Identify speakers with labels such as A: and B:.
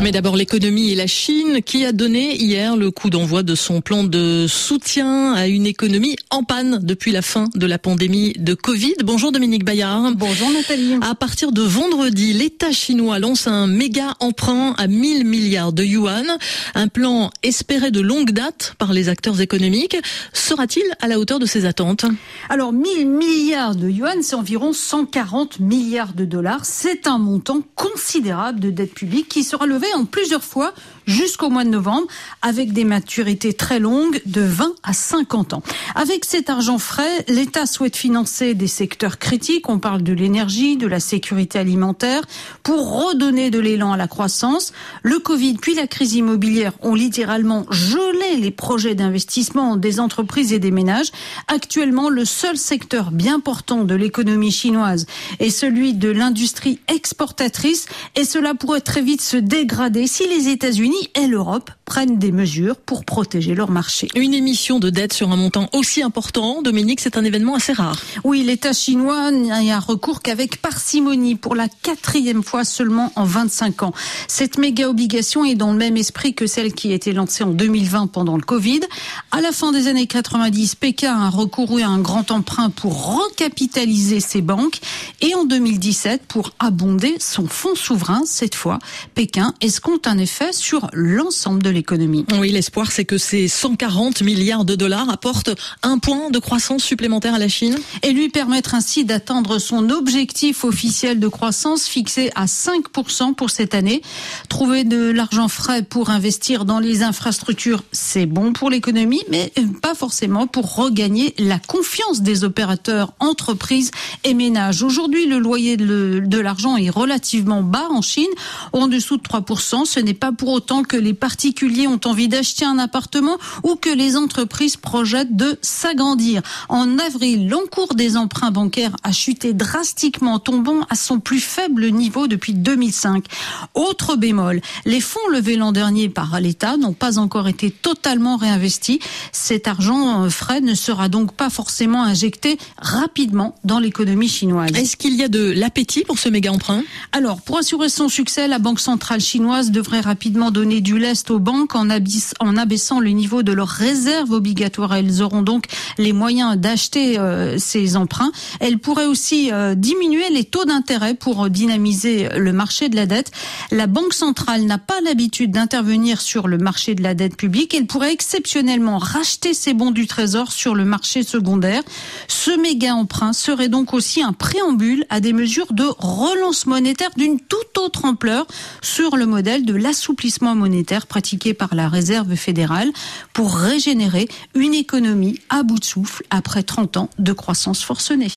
A: Mais d'abord l'économie et la Chine qui a donné hier le coup d'envoi de son plan de soutien à une économie en panne depuis la fin de la pandémie de Covid. Bonjour Dominique Bayard.
B: Bonjour Nathalie.
A: À partir de vendredi, l'État chinois lance un méga emprunt à 1000 milliards de yuan. Un plan espéré de longue date par les acteurs économiques. Sera-t-il à la hauteur de ces attentes?
B: Alors 1000 milliards de yuan, c'est environ 140 milliards de dollars. C'est un montant considérable de dette publique qui sera levé en plusieurs fois jusqu'au mois de novembre avec des maturités très longues de 20 à 50 ans. Avec cet argent frais, l'État souhaite financer des secteurs critiques. On parle de l'énergie, de la sécurité alimentaire pour redonner de l'élan à la croissance. Le Covid puis la crise immobilière ont littéralement gelé les projets d'investissement des entreprises et des ménages. Actuellement, le seul secteur bien portant de l'économie chinoise est celui de l'industrie exportatrice et cela pourrait très vite se dégrader si les États-Unis et l'Europe prennent des mesures pour protéger leur marché.
A: Une émission de dette sur un montant aussi important, Dominique, c'est un événement assez rare.
B: Oui, l'État chinois n'y a recours qu'avec parcimonie pour la 4e fois seulement en 25 ans. Cette méga obligation est dans le même esprit que celle qui a été lancée en 2020 pendant le Covid. À la fin des années 90, Pékin a recouru à un grand emprunt pour recapitaliser ses banques et en 2017 pour abonder son fonds souverain. Cette fois, Pékin escompte un effet sur l'ensemble de l'économie.
A: Oui, l'espoir, c'est que ces 140 milliards de dollars apportent un point de croissance supplémentaire à la Chine.
B: Et lui permettre ainsi d'atteindre son objectif officiel de croissance fixé à 5% pour cette année. Trouver de l'argent frais pour investir dans les infrastructures, c'est bon pour l'économie, mais pas forcément pour regagner la confiance des opérateurs, entreprises et ménages. Aujourd'hui, le loyer de l'argent est relativement bas en Chine, en dessous de 3%. Ce n'est pas pour autant que les particuliers ont envie d'acheter un appartement ou que les entreprises projettent de s'agrandir. En avril, l'encours des emprunts bancaires a chuté drastiquement, tombant à son plus faible niveau depuis 2005. Autre bémol, les fonds levés l'an dernier par l'État n'ont pas encore été totalement réinvestis. Cet argent frais ne sera donc pas forcément injecté rapidement dans l'économie chinoise.
A: Est-ce qu'il y a de l'appétit pour ce méga emprunt?
B: Alors, pour assurer son succès, la Banque centrale chinoise devrait rapidement donner du lest aux banques en abaissant le niveau de leurs réserves obligatoires. Elles auront donc les moyens d'acheter ces emprunts. Elle pourrait aussi diminuer les taux d'intérêt pour dynamiser le marché de la dette. La Banque centrale n'a pas l'habitude d'intervenir sur le marché de la dette publique. Elle pourrait exceptionnellement racheter ses bons du Trésor sur le marché secondaire. Ce méga emprunt serait donc aussi un préambule à des mesures de relance monétaire d'une toute autre ampleur sur le modèle de l'assouplissement monétaire pratiqué par la Réserve fédérale pour régénérer une économie à bout de souffle après 30 ans de croissance forcenée.